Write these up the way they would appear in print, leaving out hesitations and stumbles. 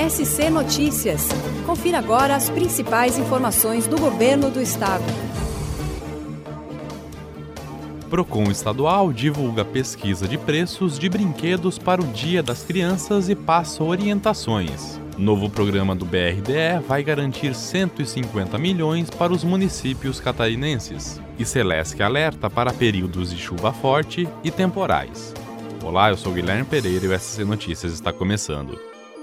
SC Notícias. Confira agora as principais informações do Governo do Estado. Procon Estadual divulga pesquisa de preços de brinquedos para o Dia das Crianças e passa orientações. Novo programa do BRDE vai garantir 150 milhões para os municípios catarinenses. E Celesc alerta para períodos de chuva forte e temporais. Olá, eu sou Guilherme Pereira e o SC Notícias está começando.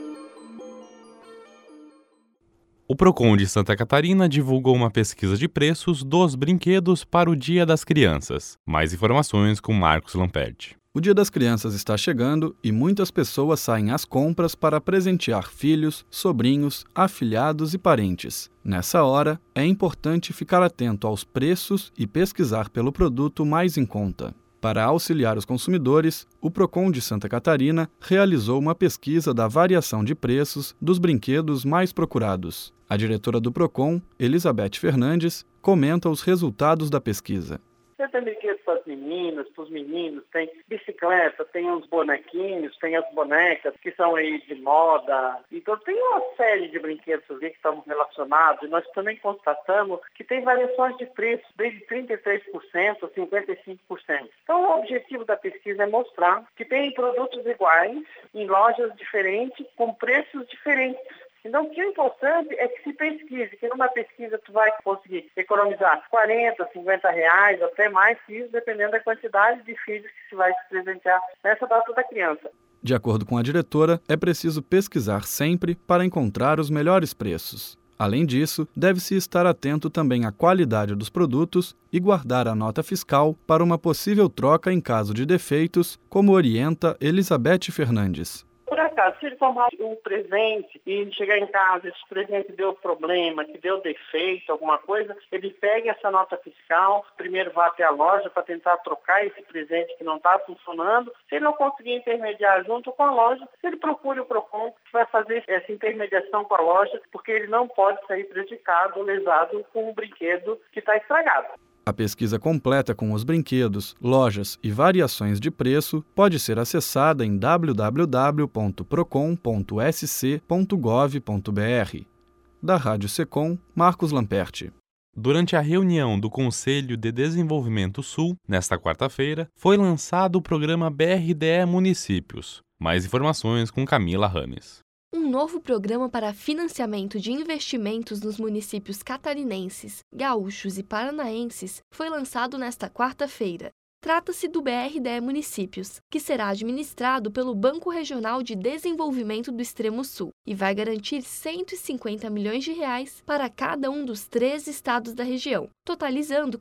O Procon de Santa Catarina divulgou uma pesquisa de preços dos brinquedos para o Dia das Crianças. Mais informações com Marcos Lamperti. O Dia das Crianças está chegando e muitas pessoas saem às compras para presentear filhos, sobrinhos, afilhados e parentes. Nessa hora, é importante ficar atento aos preços e pesquisar pelo produto mais em conta. Para auxiliar os consumidores, o Procon de Santa Catarina realizou uma pesquisa da variação de preços dos brinquedos mais procurados. A diretora do Procon, Elizabeth Fernandes, comenta os resultados da pesquisa. Você tem brinquedos para as meninas, para os meninos, tem bicicleta, tem os bonequinhos, tem as bonecas que são aí de moda. Então tem uma série de brinquedos ali que estão relacionados. E nós também constatamos que tem variações de preço, desde 33% a 55%. Então o objetivo da pesquisa é mostrar que tem produtos iguais, em lojas diferentes, com preços diferentes. Então, o que é importante é que se pesquise, que numa pesquisa tu vai conseguir economizar 40, 50 reais, até mais que isso, dependendo da quantidade de filhos que se vai se presentear nessa data da criança. De acordo com a diretora, é preciso pesquisar sempre para encontrar os melhores preços. Além disso, deve-se estar atento também à qualidade dos produtos e guardar a nota fiscal para uma possível troca em caso de defeitos, como orienta Elizabeth Fernandes. Por acaso, se ele tomar um presente e chegar em casa, esse presente deu problema, que deu defeito, alguma coisa, ele pega essa nota fiscal, primeiro vai até a loja para tentar trocar esse presente que não está funcionando. Se ele não conseguir intermediar junto com a loja, ele procura o Procon, que vai fazer essa intermediação com a loja, porque ele não pode sair prejudicado ou lesado com um brinquedo que está estragado. A pesquisa completa com os brinquedos, lojas e variações de preço pode ser acessada em www.procon.sc.gov.br. Da Rádio Secom, Marcos Lamperti. Durante a reunião do Conselho de Desenvolvimento Sul, nesta quarta-feira, foi lançado o programa BRDE Municípios. Mais informações com Camila Rames. Um novo programa para financiamento de investimentos nos municípios catarinenses, gaúchos e paranaenses foi lançado nesta quarta-feira. Trata-se do BRDE Municípios, que será administrado pelo Banco Regional de Desenvolvimento do Extremo Sul e vai garantir 150 milhões de reais para cada um dos 3 estados da região, totalizando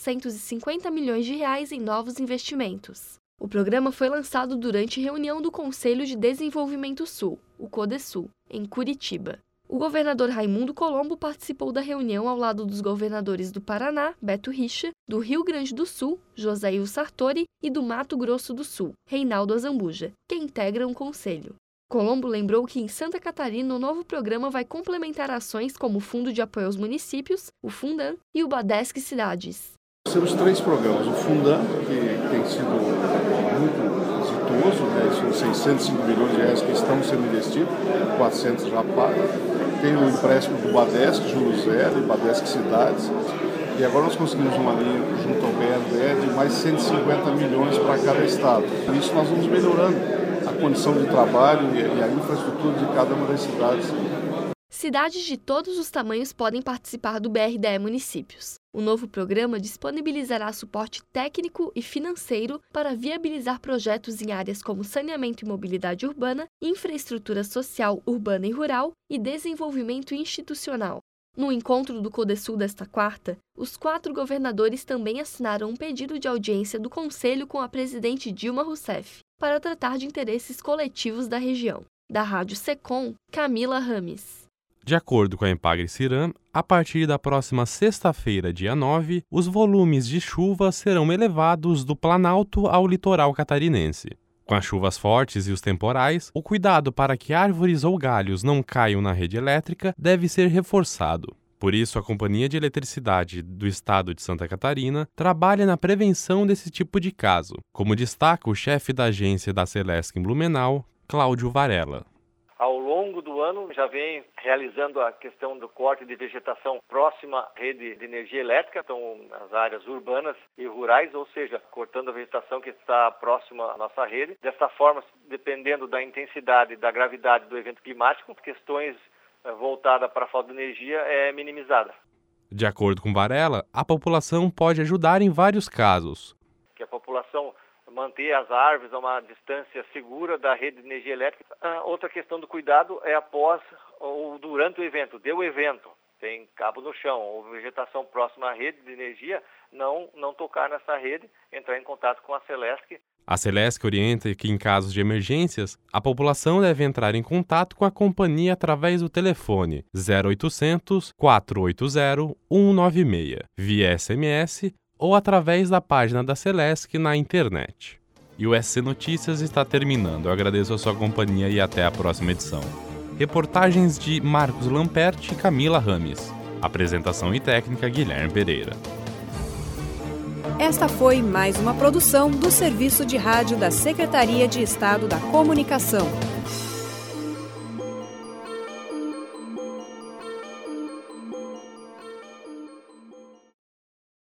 450 milhões de reais em novos investimentos. O programa foi lançado durante reunião do Conselho de Desenvolvimento Sul, o CODESUL, em Curitiba. O governador Raimundo Colombo participou da reunião ao lado dos governadores do Paraná, Beto Richa, do Rio Grande do Sul, Josail Sartori, e do Mato Grosso do Sul, Reinaldo Azambuja, que integram o conselho. Colombo lembrou que em Santa Catarina o novo programa vai complementar ações como o Fundo de Apoio aos Municípios, o Fundan, e o Badesc Cidades. Temos 3 programas. O Fundan, que tem sido muito exitoso, são 605 milhões de reais que estão sendo investidos, 400 já pagos. Tem o empréstimo do Badesc, Juro Zero, e Badesc Cidades. E agora nós conseguimos uma linha junto ao BRDE de mais 150 milhões para cada estado. Por isso nós vamos melhorando a condição de trabalho e a infraestrutura de cada uma das cidades. Cidades de todos os tamanhos podem participar do BRDE Municípios. O novo programa disponibilizará suporte técnico e financeiro para viabilizar projetos em áreas como saneamento e mobilidade urbana, infraestrutura social, urbana e rural e desenvolvimento institucional. No encontro do CODESUL desta quarta, os 4 governadores também assinaram um pedido de audiência do Conselho com a presidente Dilma Rousseff para tratar de interesses coletivos da região. Da Rádio Secom, Camila Rames. De acordo com a Epagre-Ciram, a partir da próxima sexta-feira, dia 9, os volumes de chuva serão elevados do Planalto ao litoral catarinense. Com as chuvas fortes e os temporais, o cuidado para que árvores ou galhos não caiam na rede elétrica deve ser reforçado. Por isso, a Companhia de Eletricidade do Estado de Santa Catarina trabalha na prevenção desse tipo de caso, como destaca o chefe da agência da Celesc em Blumenau, Cláudio Varela. Ao longo longo do ano já vem realizando a questão do corte de vegetação próxima à rede de energia elétrica, então nas áreas urbanas e rurais, ou seja, cortando a vegetação que está próxima à nossa rede. Dessa forma, dependendo da intensidade e da gravidade do evento climático, questões voltadas para a falta de energia é minimizada. De acordo com Varela, a população pode ajudar em vários casos. Que a população manter as árvores a uma distância segura da rede de energia elétrica. Outra questão do cuidado é após ou durante o evento. Deu o evento, tem cabo no chão ou vegetação próxima à rede de energia, não tocar nessa rede, entrar em contato com a Celesc. A Celesc orienta que, em casos de emergências, a população deve entrar em contato com a companhia através do telefone 0800 480 196, via SMS ou através da página da Celesc na internet. E o SC Notícias está terminando. Eu agradeço a sua companhia e até a próxima edição. Reportagens de Marcos Lamperti e Camila Rames. Apresentação e técnica Guilherme Pereira. Esta foi mais uma produção do Serviço de Rádio da Secretaria de Estado da Comunicação.